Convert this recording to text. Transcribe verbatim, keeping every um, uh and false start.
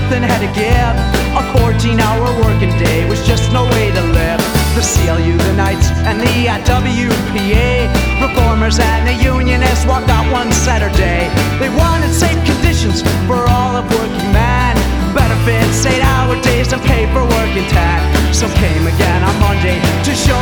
something had to give. A fourteen hour working day was just no way to live. The C L U, the Knights, and the W P A, reformers and the unionists walked out one Saturday. They wanted safe conditions for all of working men, benefits, eight hour days, and pay for working time. So came again on Monday to show